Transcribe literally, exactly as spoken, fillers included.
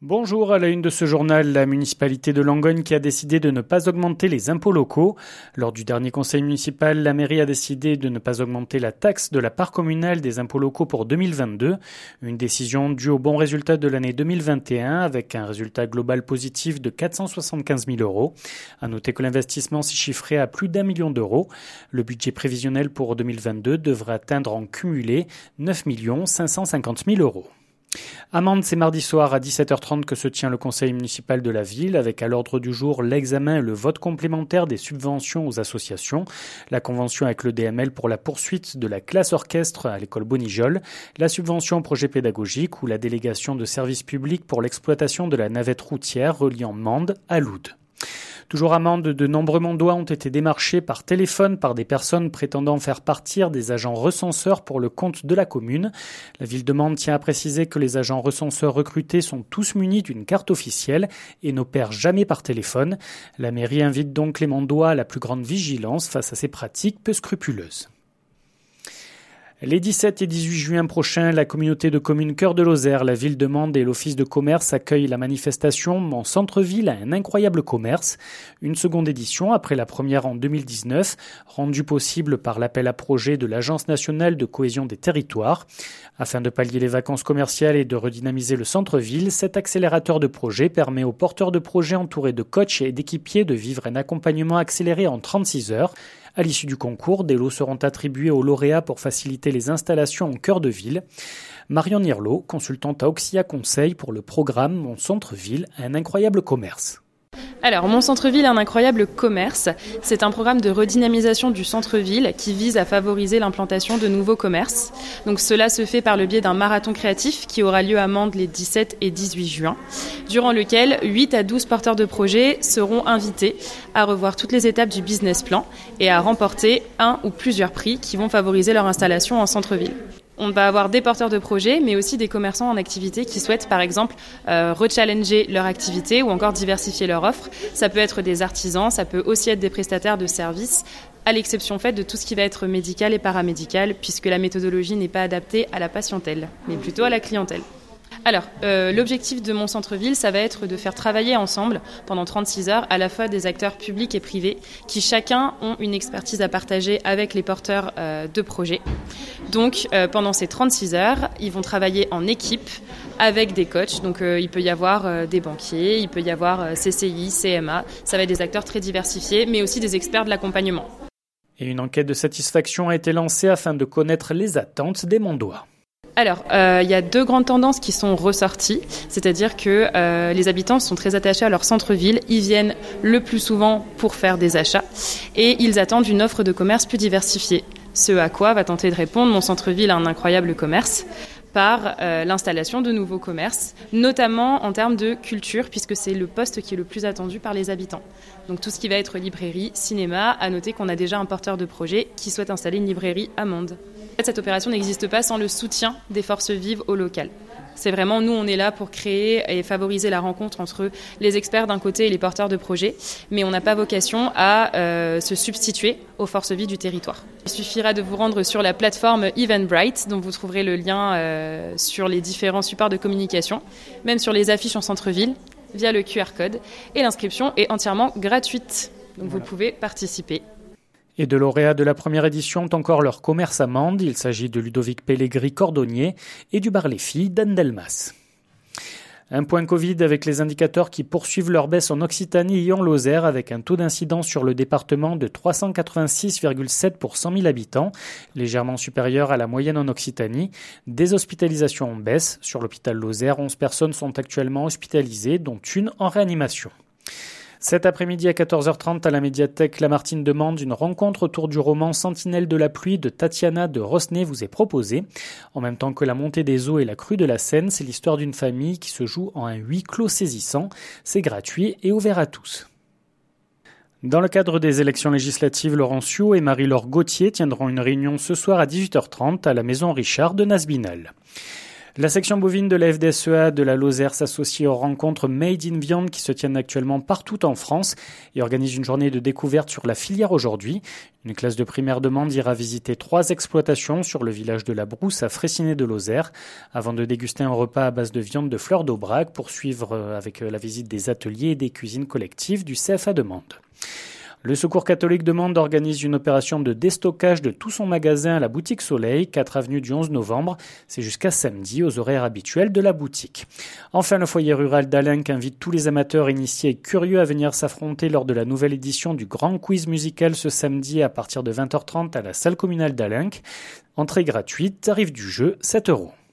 Bonjour, à la une de ce journal, la municipalité de Langogne qui a décidé de ne pas augmenter les impôts locaux. Lors du dernier conseil municipal, la mairie a décidé de ne pas augmenter la taxe de la part communale des impôts locaux pour deux mille vingt-deux. Une décision due au bon résultat de l'année deux mille vingt et un avec un résultat global positif de quatre cent soixante-quinze mille euros. À noter que l'investissement s'y chiffrait à plus d'un million d'euros. Le budget prévisionnel pour deux mille vingt-deux devrait atteindre en cumulé neuf millions cinq cent cinquante mille euros. À Mende, c'est mardi soir à dix-sept heures trente que se tient le conseil municipal de la ville, avec à l'ordre du jour l'examen et le vote complémentaire des subventions aux associations, la convention avec le D M L pour la poursuite de la classe orchestre à l'école Bonijol, la subvention au projet pédagogique ou la délégation de services publics pour l'exploitation de la navette routière reliant Mende à Loud. Toujours à Mende, de nombreux Mondois ont été démarchés par téléphone par des personnes prétendant faire partir des agents recenseurs pour le compte de la commune. La ville de Mende tient à préciser que les agents recenseurs recrutés sont tous munis d'une carte officielle et n'opèrent jamais par téléphone. La mairie invite donc les Mondois à la plus grande vigilance face à ces pratiques peu scrupuleuses. Les dix-sept et dix-huit juin prochains, la communauté de communes Cœur de Lozère, la ville de Mende et l'office de commerce accueillent la manifestation Mon centre-ville a un incroyable commerce. Une seconde édition après la première en deux mille dix-neuf, rendue possible par l'appel à projet de l'Agence nationale de cohésion des territoires. Afin de pallier les vacances commerciales et de redynamiser le centre-ville, cet accélérateur de projet permet aux porteurs de projets entourés de coachs et d'équipiers de vivre un accompagnement accéléré en trente-six heures. À l'issue du concours, des lots seront attribués aux lauréats pour faciliter les installations en cœur de ville. Marion Nirlo, consultante à Oxia Conseil pour le programme Mon centre-ville a un incroyable commerce. Alors, Mon centre-ville a un incroyable commerce. C'est un programme de redynamisation du centre-ville qui vise à favoriser l'implantation de nouveaux commerces. Donc, cela se fait par le biais d'un marathon créatif qui aura lieu à Mende les dix-sept et dix-huit juin, durant lequel huit à douze porteurs de projets seront invités à revoir toutes les étapes du business plan et à remporter un ou plusieurs prix qui vont favoriser leur installation en centre-ville. On va avoir des porteurs de projets, mais aussi des commerçants en activité qui souhaitent, par exemple, euh, rechallenger leur activité ou encore diversifier leur offre. Ça peut être des artisans, ça peut aussi être des prestataires de services, à l'exception faite de tout ce qui va être médical et paramédical, puisque la méthodologie n'est pas adaptée à la patientèle, mais plutôt à la clientèle. Alors, euh, l'objectif de Mon centre-ville, ça va être de faire travailler ensemble pendant trente-six heures à la fois des acteurs publics et privés qui chacun ont une expertise à partager avec les porteurs euh, de projets. Donc, euh, pendant ces trente-six heures, ils vont travailler en équipe avec des coachs. Donc, euh, il peut y avoir euh, des banquiers, il peut y avoir euh, C C I, C M A. Ça va être des acteurs très diversifiés, mais aussi des experts de l'accompagnement. Et une enquête de satisfaction a été lancée afin de connaître les attentes des Mondois. Alors, euh, il y a deux grandes tendances qui sont ressorties, c'est-à-dire que euh, les habitants sont très attachés à leur centre-ville, ils viennent le plus souvent pour faire des achats et ils attendent une offre de commerce plus diversifiée. Ce à quoi va tenter de répondre Mon centre-ville a un incroyable commerce par euh, l'installation de nouveaux commerces, notamment en termes de culture, puisque c'est le poste qui est le plus attendu par les habitants. Donc tout ce qui va être librairie, cinéma, à noter qu'on a déjà un porteur de projet qui souhaite installer une librairie à Mende. En fait, cette opération n'existe pas sans le soutien des forces vives au local. C'est vraiment, nous, on est là pour créer et favoriser la rencontre entre les experts d'un côté et les porteurs de projets, mais on n'a pas vocation à euh, se substituer aux forces vives du territoire. Il suffira de vous rendre sur la plateforme Eventbrite, dont vous trouverez le lien euh, sur les différents supports de communication, même sur les affiches en centre-ville, via le Q R code, et l'inscription est entièrement gratuite. Donc voilà. Vous pouvez participer. Et de lauréats de la première édition ont encore leur commerce à Mende. Il s'agit de Ludovic Pellegrini, cordonnier, et du bar Les Filles, d'Anne Delmas. Un point Covid avec les indicateurs qui poursuivent leur baisse en Occitanie et en Lozère avec un taux d'incidence sur le département de trois cent quatre-vingt-six virgule sept pour cent mille habitants, légèrement supérieur à la moyenne en Occitanie. Des hospitalisations en baisse. Sur l'hôpital Lozère, onze personnes sont actuellement hospitalisées, dont une en réanimation. Cet après-midi à quatorze heures trente à la médiathèque Lamartine de Mende, une rencontre autour du roman Sentinelle de la pluie de Tatiana de Rosnay vous est proposée. En même temps que la montée des eaux et la crue de la Seine, c'est l'histoire d'une famille qui se joue en un huis clos saisissant. C'est gratuit et ouvert à tous. Dans le cadre des élections législatives, Laurent Ciot et Marie-Laure Gauthier tiendront une réunion ce soir à dix-huit heures trente à la maison Richard de Nasbinal. La section bovine de la F D S E A de la Lozère s'associe aux rencontres Made in Viande qui se tiennent actuellement partout en France et organise une journée de découverte sur la filière aujourd'hui. Une classe de primaire de Mende ira visiter trois exploitations sur le village de la Brousse à Fraissinet de Lozère avant de déguster un repas à base de viande de fleur d'Aubrac pour suivre avec la visite des ateliers et des cuisines collectives du C F A de Mende. Le Secours catholique de Mende organise une opération de déstockage de tout son magasin à la boutique Soleil, quatre avenue du onze novembre. C'est jusqu'à samedi aux horaires habituels de la boutique. Enfin, le foyer rural d'Alenc invite tous les amateurs initiés et curieux à venir s'affronter lors de la nouvelle édition du Grand Quiz musical ce samedi à partir de vingt heures trente à la salle communale d'Alenc. Entrée gratuite, tarif du jeu sept euros.